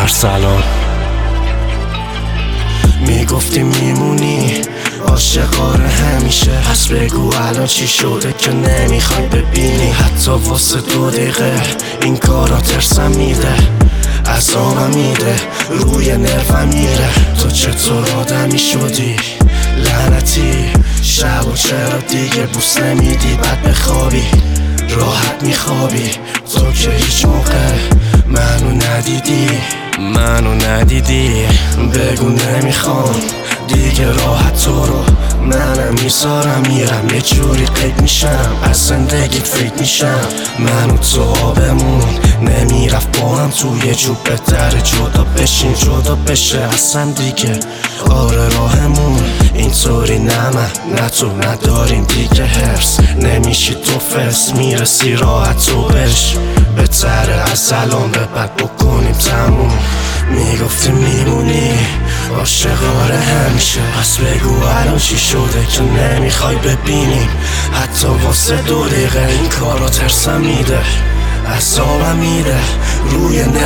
ارسلان. میگفتی میمونی عاشقاره همیشه، پس بگو الان چی شده که نمیخوای ببینی. حتی واسه 2 دقیقه این کارا ترسم میده، عذابم میده، روی نروم میره. تو چطور آدمی شدی لعنتی؟ شب و چرا دیگه بوس نمیدی؟ بعد بخوابی راحت میخوابی. تو که هیچ موقع منو ندیدی. بگو نمیخوام دیگه راحت تو رو، منم میذارم میرم یه جوری قید میشم، از زندگیت فکر میشم. من و تو آبمون نمیرفت با هم توی جوب، بهتره جدا بشین جدا بشه اصلا دیگه. آره راهمون اینطوری، نه من نه تو نداریم دیگه حرص، نمیشی تو فس میرسی راحت تو بش. بهتره از الان به بعد بکنیم تموم. میگفتی میمونی عاشقاره همیشه، پس بگو الان چی شده که نمیخوای ببینیم. حتی واسه 2 دقیقه این کارا ترسم میده، عذابم میده، روی